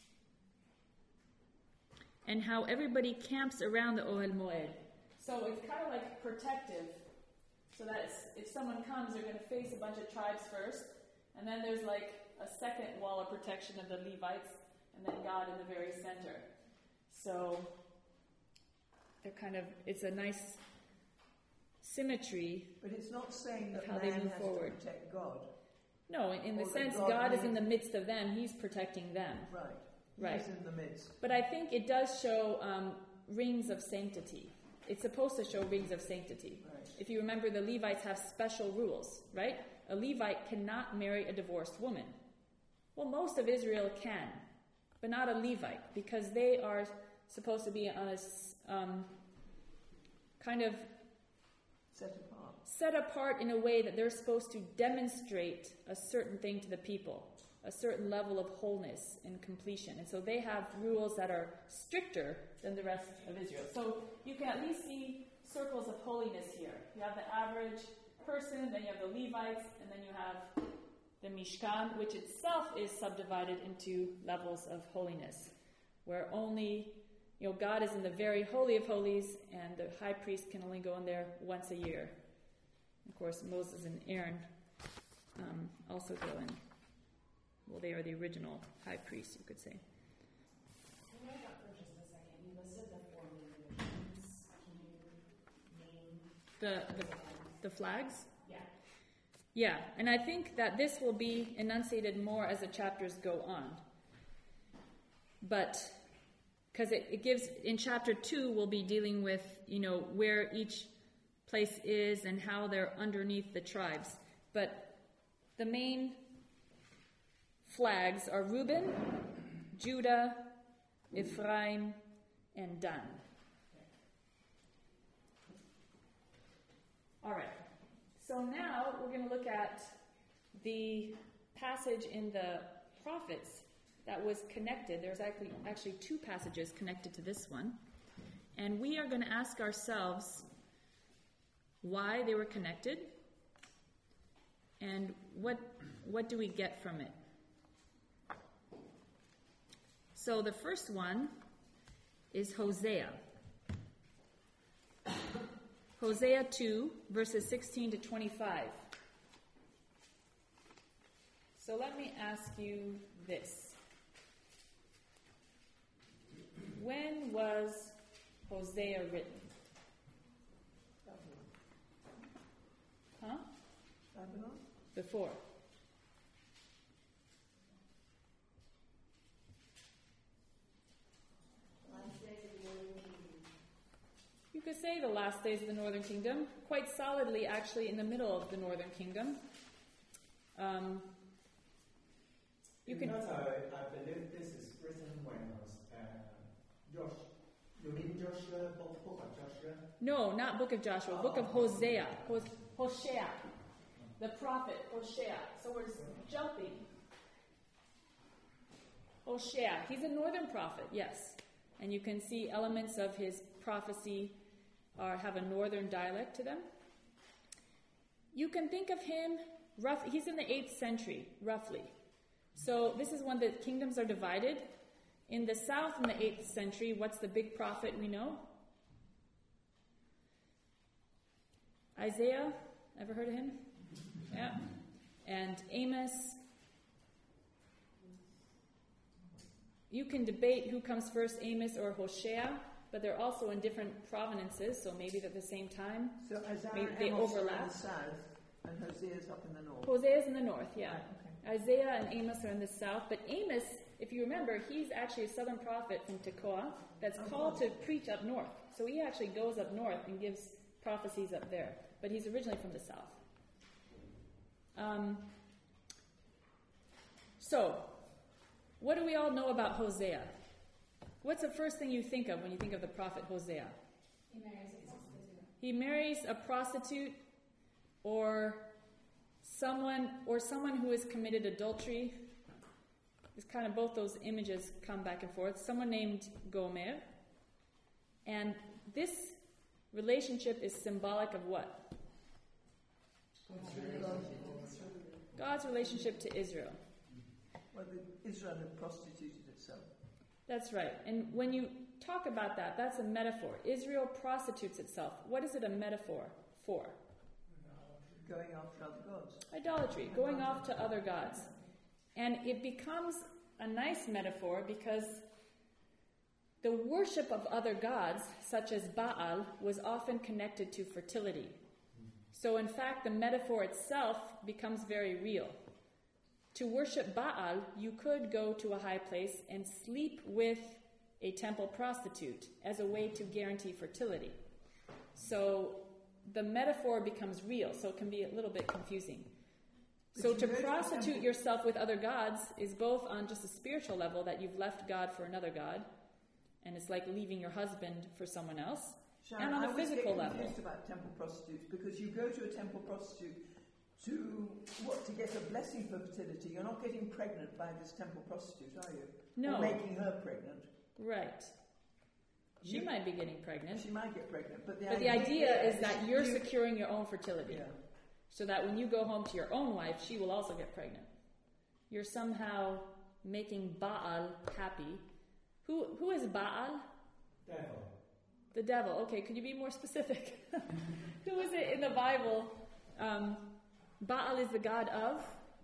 and how everybody camps around the Ohel Moed. So it's kind of like protective, so that if someone comes, they're going to face a bunch of tribes first, and then there's like a second wall of protection of the Levites, and then God in the very center. So they're kind of, it's a nice symmetry. But it's not saying that how man they move has forward. to protect God. No, in, in the Or that sense God God is may- in the midst of them, He's protecting them. Right. Right. He's in the midst. But I think it does show um, rings of sanctity. It's supposed to show rings of sanctity. Right. If you remember, the Levites have special rules, right? A Levite cannot marry a divorced woman. Well, most of Israel can, but not a Levite, because they are supposed to be on a s- um, kind of Set apart. set apart in a way that they're supposed to demonstrate a certain thing to the people, a certain level of wholeness and completion. And so they have rules that are stricter than the rest of Israel. So you can at least see circles of holiness here. You have the average person, then you have the Levites, and then you have the Mishkan, which itself is subdivided into levels of holiness, where only, you know, God is in the very holy of holies, and the high priest can only go in there once a year. Of course, Moses and Aaron um, also go in. Well, they are the original high priests, you could say. Can I back for just a second? You listed the four main divisions. Can you name The, the the flags? Yeah. Yeah, and I think that this will be enunciated more as the chapters go on. But, because it, it gives, in chapter two, we'll be dealing with, you know, where each place is and how they're underneath the tribes. But the main flags are Reuben, Judah, Ephraim, and Dan. All right. So now we're going to look at the passage in the prophets that was connected. There's actually actually two passages connected to this one. And we are going to ask ourselves why they were connected and what what do we get from it. So the first one is Hosea. Hosea two, verses sixteen to twenty-five. So let me ask you this. When was Hosea written? Huh? Babylon? Before. Last days of the Northern Kingdom. You could say the last days of the Northern Kingdom, quite solidly actually in the middle of the Northern Kingdom. Um, you can. Because I, I believe this is written when I was uh, Josh. You mean Joshua, book, book of Joshua? No, not Book of Joshua, Book of Hosea. Hos- Hosea, the prophet Hosea. So we're just jumping. Hosea, he's a northern prophet, yes. And you can see elements of his prophecy are have a northern dialect to them. You can think of him, rough, he's in the eighth century, roughly. So this is when the kingdoms are divided. In the south, in the eighth century, what's the big prophet we know? Isaiah, ever heard of him? Yeah. And Amos. You can debate who comes first, Amos or Hosea, but they're also in different provenances, so maybe they're at the same time. So Isaiah maybe and they Amos overlap. are in the south, and Hosea's up in the north. Hosea's in the north, yeah. Right, okay. Isaiah and Amos are in the south, but Amos, if you remember, he's actually a southern prophet from Tekoa that's Oh, called cool. to preach up north. So he actually goes up north and gives prophecies up there, but he's originally from the south. Um, so, what do we all know about Hosea? What's the first thing you think of when you think of the prophet Hosea? He marries a prostitute. He marries a prostitute or someone or someone who has committed adultery. It's kind of both those images come back and forth. Someone named Gomer. And this relationship is symbolic of what? God's relationship to Israel. Well, the, Israel had prostituted itself. That's right. And when you talk about that, that's a metaphor. Israel prostitutes itself. What is it a metaphor for? Going after other gods. Idolatry, going off to other gods. And it becomes a nice metaphor because the worship of other gods, such as Baal, was often connected to fertility. So in fact, the metaphor itself becomes very real. To worship Baal, you could go to a high place and sleep with a temple prostitute as a way to guarantee fertility. So the metaphor becomes real, so it can be a little bit confusing. So to prostitute yourself with other gods is both on just a spiritual level, that you've left God for another god, and it's like leaving your husband for someone else, Sharon, and on I a always physical get level. confused about temple prostitutes, because you go to a temple prostitute to what to get a blessing for fertility. You're not getting pregnant by this temple prostitute, are you? No. Or making her pregnant. Right. She You- might be getting pregnant. She might get pregnant, but the But the idea, idea is that you're you- securing your own fertility. Yeah. So that when you go home to your own wife, she will also get pregnant. You're somehow making Baal happy. Who Who is Baal? Devil. The devil. Okay, could you be more specific? Who is it in the Bible? Um, Baal is the god of?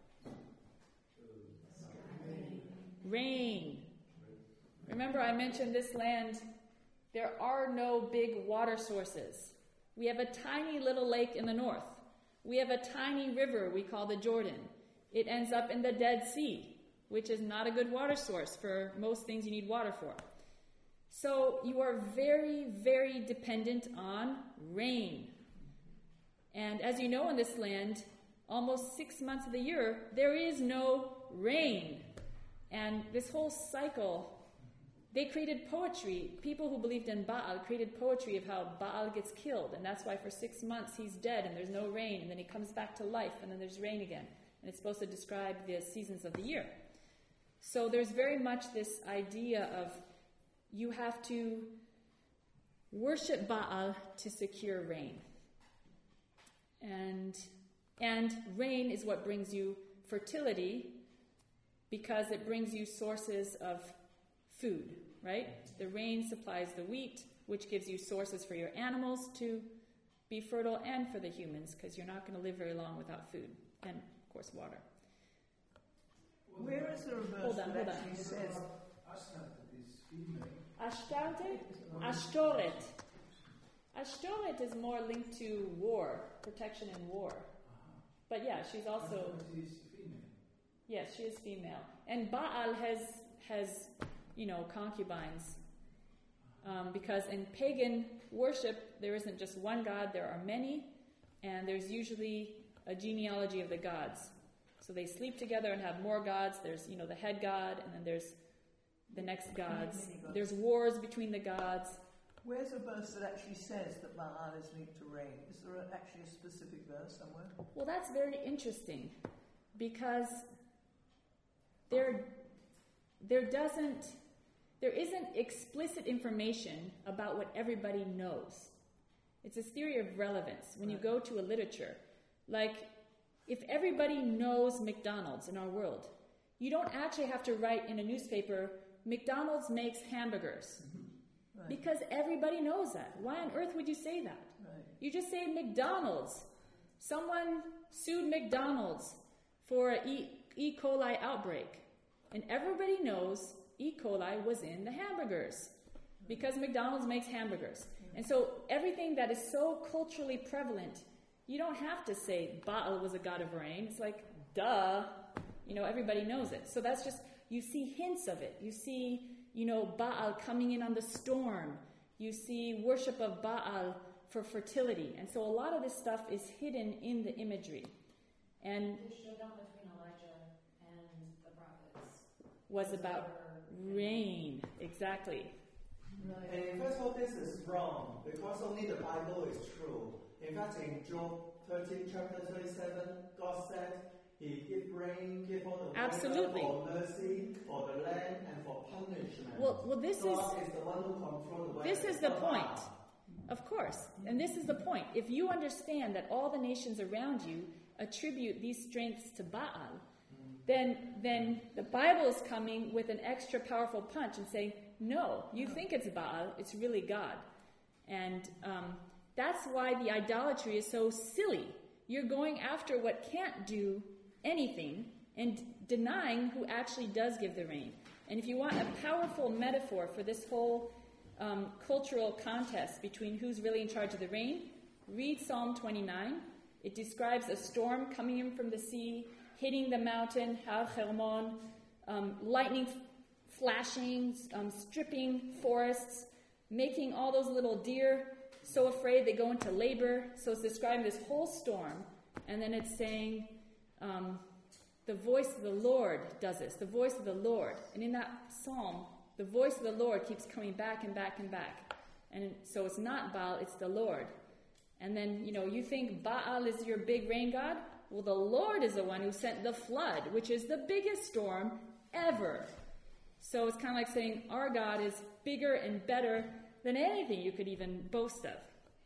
Rain. Remember I mentioned this land, there are no big water sources. We have a tiny little lake in the north. We have a tiny river we call the Jordan. It ends up in the Dead Sea, which is not a good water source for most things you need water for. So you are very, very dependent on rain. And as you know, in this land, almost six months of the year, there is no rain. And this whole cycle, they created poetry. People who believed in Baal created poetry of how Baal gets killed. And that's why for six months he's dead and there's no rain. And then he comes back to life and then there's rain again. And it's supposed to describe the seasons of the year. So there's very much this idea of you have to worship Baal to secure rain. And, and rain is what brings you fertility, because it brings you sources of food, right? The rain supplies the wheat, which gives you sources for your animals to be fertile and for the humans, because you're not going to live very long without food and, of course, water. Where is there a verse Hold on, that hold on. actually says... Ashtarte? Ashtoret. Ashtoret is more linked to war, protection in war. But yeah, she's also... Yes, she is female. And Baal has, has you know, concubines. Um, because in pagan worship, there isn't just one god, there are many. And there's usually a genealogy of the gods. So they sleep together and have more gods. There's, you know, the head god, and then there's the next gods. There's wars between the gods. Where's a verse that actually says that Baal is linked to rain? Is there a, actually a specific verse somewhere? Well, that's very interesting, because there, there doesn't, there isn't explicit information about what everybody knows. It's this theory of relevance. When you go to a literature, like if everybody knows McDonald's in our world, you don't actually have to write in a newspaper, McDonald's makes hamburgers. Mm-hmm. Right. Because everybody knows that. Why on earth would you say that? Right. You just say McDonald's. Someone sued McDonald's for an E. E. coli outbreak. And everybody knows E. coli was in the hamburgers because McDonald's makes hamburgers. And so everything that is so culturally prevalent, you don't have to say Baal was a god of rain. It's like, duh. You know, everybody knows it. So that's just, you see hints of it. You see, you know, Baal coming in on the storm. You see worship of Baal for fertility. And so a lot of this stuff is hidden in the imagery. And the showdown between Elijah and the prophets was about rain. Exactly. And first of all, this is wrong because only the Bible is true. In fact, in Job thirteen, chapter thirty-seven, God said He give rain, give all the Absolutely. for mercy, for the land, and for punishment. Well, well, this God is, is the one who controls the weather. this is the point. Of course. And this is the point. If you understand that all the nations around you attribute these strengths to Baal, then then the Bible is coming with an extra powerful punch and saying, no, you think it's Baal, it's really God. And um, that's why the idolatry is so silly. You're going after what can't do anything and denying who actually does give the rain. And if you want a powerful metaphor for this whole um, cultural contest between who's really in charge of the rain, read Psalm twenty-nine. It describes a storm coming in from the sea, hitting the mountain, Har Hermon, um, lightning f- flashing, um, stripping forests, making all those little deer so afraid they go into labor. So it's describing this whole storm, and then it's saying, um, the voice of the Lord does this, the voice of the Lord. And in that psalm, the voice of the Lord keeps coming back and back and back. And so it's not Baal, it's the Lord. And then, you know, you think Baal is your big rain god? Well, the Lord is the one who sent the flood, which is the biggest storm ever. So it's kind of like saying our God is bigger and better than anything you could even boast of.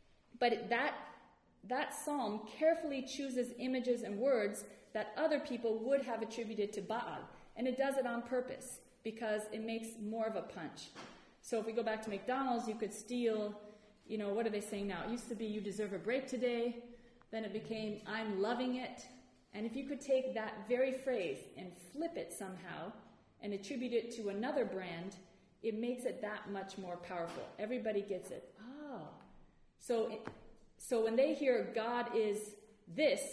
But that that psalm carefully chooses images and words that other people would have attributed to Baal. And it does it on purpose because it makes more of a punch. So if we go back to McDonald's, you could steal, you know, what are they saying now? It used to be you deserve a break today. Then it became I'm loving it. And if you could take that very phrase and flip it somehow and attribute it to another brand, it makes it that much more powerful. Everybody gets it. Oh. So, it, so when they hear God is this,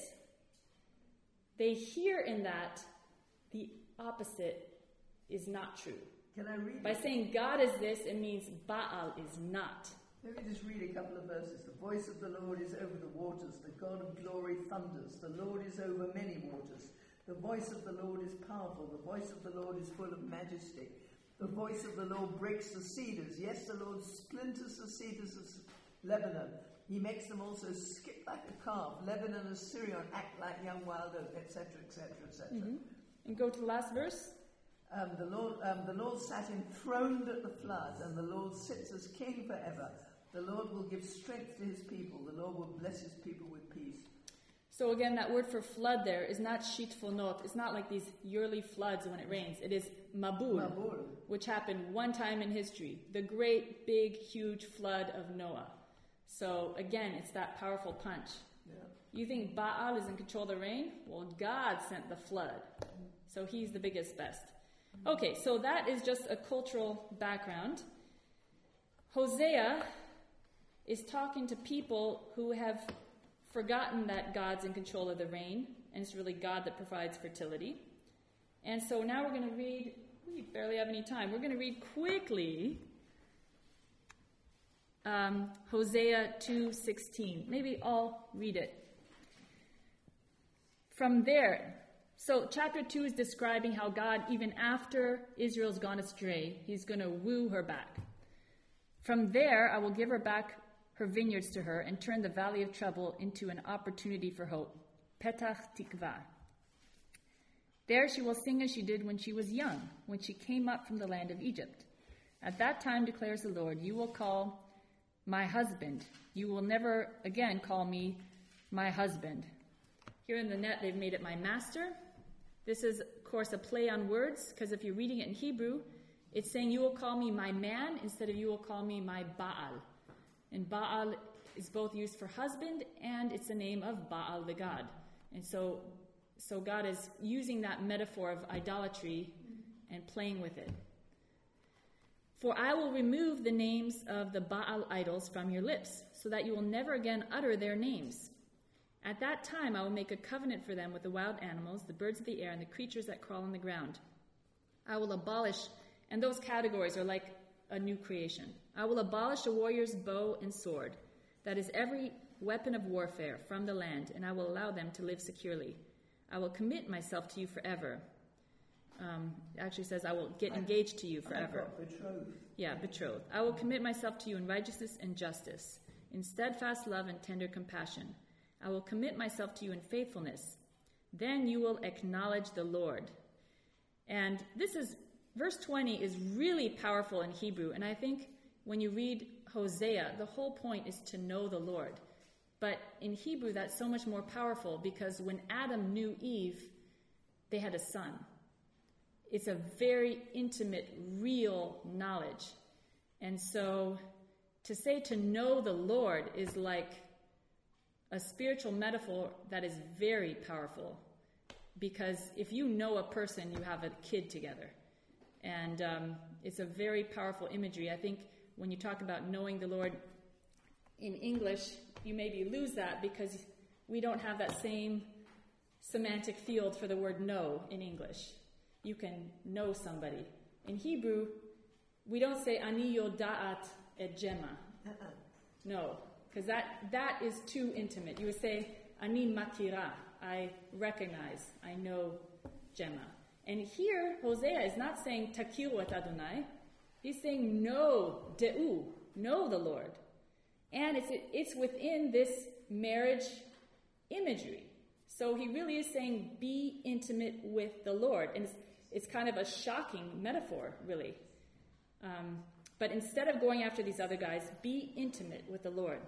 they hear in that the opposite is not true. Can I read By it? saying God is this, it means Baal is not. Let me just read a couple of verses. The voice of the Lord is over the waters. The God of glory thunders. The Lord is over many waters. The voice of the Lord is powerful. The voice of the Lord is full of majesty. The voice of the Lord breaks the cedars. Yes, the Lord splinters the cedars of Lebanon. He makes them also skip like a calf. Lebanon and Syrian act like young wild oak, et cetera, et cetera, et cetera. And go to the last verse. Um, the Lord, um, the Lord sat enthroned at the flood, and the Lord sits as king forever. The Lord will give strength to his people. The Lord will bless his people with peace. So again, that word for flood there is not shitfonot. It's not like these yearly floods when it rains. It is mabul, Mabul. which happened one time in history. The great, big, huge flood of Noah. So again, it's that powerful punch. Yeah. You think Baal is in control of the rain? Well, God sent the flood. So he's the biggest, best. Okay, so that is just a cultural background. Hosea is talking to people who have forgotten that God's in control of the rain, and it's really God that provides fertility. And so now we're going to read, we barely have any time, we're going to read quickly um, Hosea two sixteen. Maybe I'll read it. From there, so chapter two is describing how God, even after Israel's gone astray, he's going to woo her back. From there, I will give her back her vineyards to her and turn the valley of trouble into an opportunity for hope. Petach Tikva. There she will sing as she did when she was young, when she came up from the land of Egypt. At that time, declares the Lord, you will call my husband. You will never again call me my husband. Here in the net, they've made it my master. This is, of course, a play on words, because if you're reading it in Hebrew, it's saying you will call me my man instead of you will call me my Baal. And Baal is both used for husband and it's the name of Baal, the god. And so, so God is using that metaphor of idolatry and playing with it. For I will remove the names of the Baal idols from your lips, so that you will never again utter their names. At that time I will make a covenant for them with the wild animals, the birds of the air, and the creatures that crawl on the ground. I will abolish, and those categories are like a new creation. I will abolish a warrior's bow and sword, that is every weapon of warfare, from the land, and I will allow them to live securely. I will commit myself to you forever. Um, it actually says I will get engaged to you forever. Betrothed. Yeah, betrothed. I will commit myself to you in righteousness and justice, in steadfast love and tender compassion. I will commit myself to you in faithfulness. Then you will acknowledge the Lord. And this is, verse twenty is really powerful in Hebrew. And I think when you read Hosea, the whole point is to know the Lord. But in Hebrew, that's so much more powerful because when Adam knew Eve, they had a son. It's a very intimate, real knowledge. And so to say to know the Lord is like a spiritual metaphor that is very powerful. Because if you know a person, you have a kid together. And um, it's a very powerful imagery. I think when you talk about knowing the Lord in English, you maybe lose that because we don't have that same semantic field for the word know in English. You can know somebody. In Hebrew, we don't say ani yodaat et Gemma. Uh-uh. No, because that, that is too intimate. You would say ani makira. I recognize, I know Gemma. And here, Hosea is not saying takiru et Adonai. He's saying know deu, know the Lord. And it's it's within this marriage imagery. So he really is saying be intimate with the Lord. And it's, it's kind of a shocking metaphor, really. Um, but instead of going after these other guys, be intimate with the Lord.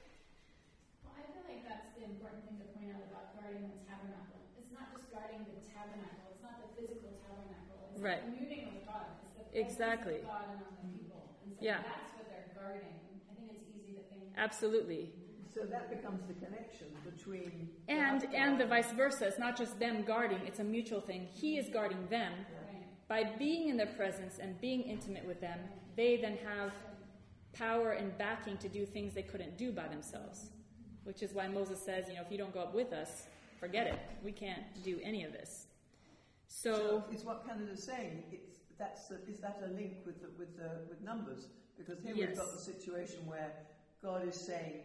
Well, I feel like that's the important thing to point out about guarding the tabernacle. It's not just guarding the tabernacle. It's not the physical tabernacle. It's right. the communing with God. It's the presence exactly. of God among the people. And so yeah. that's what they're guarding. I think it's easy to think. Absolutely. So that becomes the connection between... And the and the vice versa. It's not just them guarding. It's a mutual thing. He is guarding them. Right. By being in their presence and being intimate with them, they then have power and backing to do things they couldn't do by themselves. Which is why Moses says, you know, if you don't go up with us, forget it. We can't do any of this. So, so it's what Canada's saying. It's that's a, is that a link with the, with the, with Numbers? Because here yes. we've got the situation where God is saying,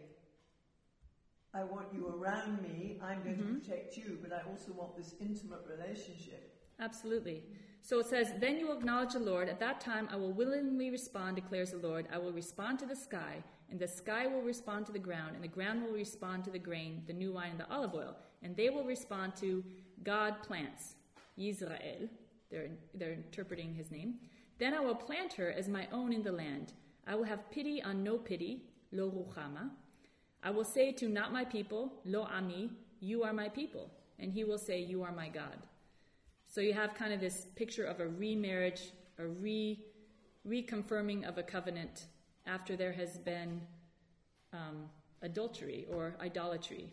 I want you around me, I'm going mm-hmm. to protect you, but I also want this intimate relationship. Absolutely. So it says, then you will acknowledge the Lord. At that time I will willingly respond, declares the Lord. I will respond to the sky, and the sky will respond to the ground, and the ground will respond to the grain, the new wine, and the olive oil. And they will respond to God plants, Yisrael. They're, they're interpreting his name. Then I will plant her as my own in the land. I will have pity on no pity, lo ruchama. I will say to not my people, lo ami, you are my people. And he will say, you are my God. So you have kind of this picture of a remarriage, a re reconfirming of a covenant after there has been um, adultery or idolatry.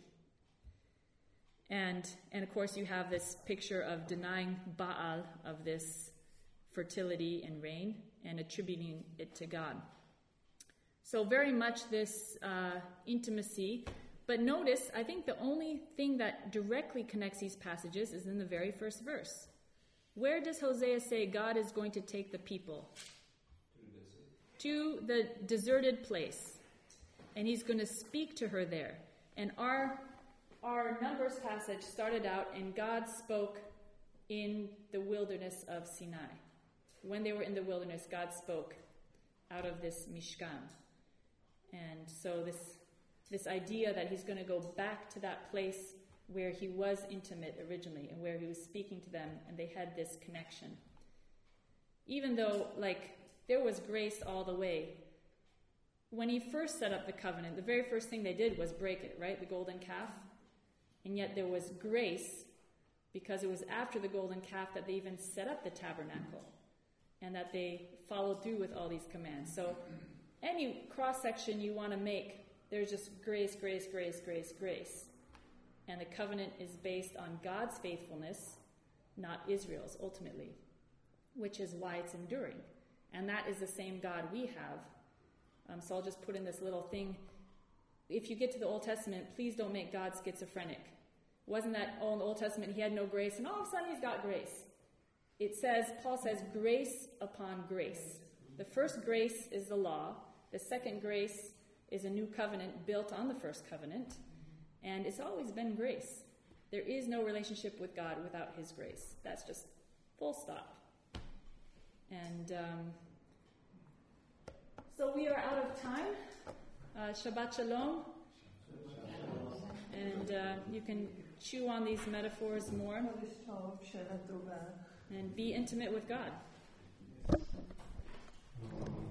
And, and of course you have this picture of denying Baal of this fertility and rain and attributing it to God. So very much this uh, intimacy. But notice, I think the only thing that directly connects these passages is in the very first verse. Where does Hosea say God is going to take the people? To the deserted place. And he's going to speak to her there. And our, our Numbers passage started out, and God spoke in the wilderness of Sinai. When they were in the wilderness, God spoke out of this Mishkan. And so this this idea that he's going to go back to that place where he was intimate originally and where he was speaking to them, and they had this connection. Even though, like, there was grace all the way. When he first set up the covenant, the very first thing they did was break it, right? The golden calf. And yet there was grace because it was after the golden calf that they even set up the tabernacle and that they followed through with all these commands. So any cross-section you want to make There's just grace, grace, grace, grace, grace. And the covenant is based on God's faithfulness, not Israel's, ultimately, which is why it's enduring. And that is the same God we have. Um, so I'll just put in this little thing. If you get to the Old Testament, please don't make God schizophrenic. Wasn't that, oh, in the Old Testament, he had no grace, and all of a sudden he's got grace. It says, Paul says, grace upon grace. The first grace is the law. The second grace is a new covenant built on the first covenant. And it's always been grace. There is no relationship with God without his grace. That's just full stop. And um, so we are out of time. Uh, Shabbat Shalom. And uh, you can chew on these metaphors more and be intimate with God.